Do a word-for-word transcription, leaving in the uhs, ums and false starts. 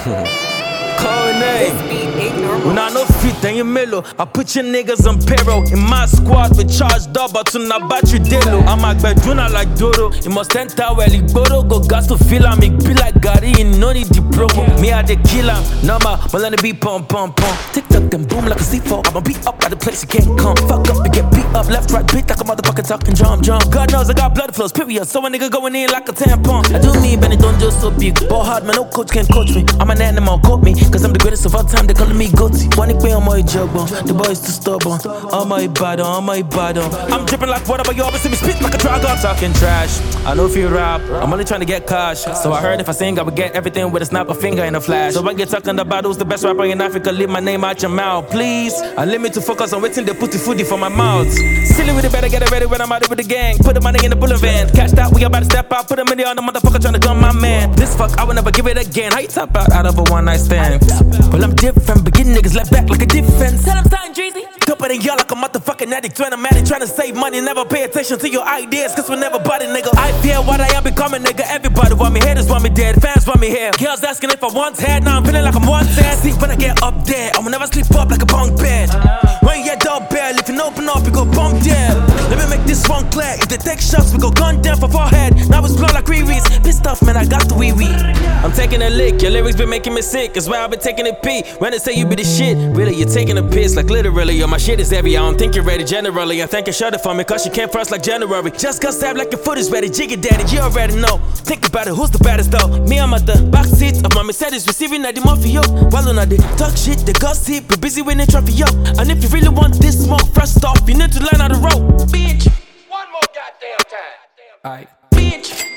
When I no fit, then you mellow. I put your niggas on payroll. In my squad, we charge double to na battery delo. I'm a beduna like Dodo. You must enter well, Bodo. Go gas to feel am. It be like Gary, you no need the promo. Me I the killer, number, but let it be pump, pump, pump. Tick tock, then boom like a C four. I'ma beat up at the place you can't come. Fuck up and get beat up, left, right, beat like a motherfucker talking drum, drum. God knows I got blood flows, period. So a nigga going in like a tampon. I do me, Benny, don't just so big. Ball hard, man, no coach can coach me. I'm an animal, quote me, cause I'm the greatest of all time. They calling me Goaty. One way on my juggle, the boy is too stubborn. On my bottom, on my bottom. I'm dripping like water, but you always see me spit like a dragon. Talking trash, I know if you rap, I'm only trying to get cash. So I heard if I sing, I would get everything with a snap of finger in a flash. So I get talking about who's the best rapper in Africa, leave my name out your mouth, please. I limit to focus on waiting, they put the foodie for my mouth. Silly with it, better get it ready when I'm out with the gang. Put the money in the bullet van, cash that, we about to step out. Put a million on the motherfucker trying to gun my man. This fuck, I will never give it again. How you tap out out of a one night stand? Well, I'm different, begin niggas left back like a defense. Tell them something, Jeezy. Tougher than y'all like a motherfucking addict. When I'm addict, trying to save money, never pay attention to your ideas, cause we never bought it, nigga. I fear what I am becoming, nigga. Everybody want me, haters want me dead, fans want me here. Girls asking if I want head, now I'm feeling like I'm wanted. See, when I get up there, I'ma never sleep up like a bunk bed. When you get down bad, if you open up, you go bump dead. Let me make this one clear. If they take shots, we go gun down for forehead. Now it's blow like Riri's. Pissed off, man, I got the wee wee. I'm taking a lick, your lyrics been making me sick. That's why I've been taking a pee. When they say you be the shit, really, you're taking a piss, like literally. Yo, my shit is heavy, I don't think you're ready generally. I think you shut it for me, cause you can't frost like January. Just got stabbed like your foot is ready, jiggy daddy, you already know. Think about it, who's the baddest though? Me, I'm at the backseat of my Mercedes, receiving at the mafia. While on the talk shit, the gossip, be busy winning trophy, yo. And if you really want this smoke, first off, you need to learn how to roll. Bitch, one more goddamn time. Alright. Bitch.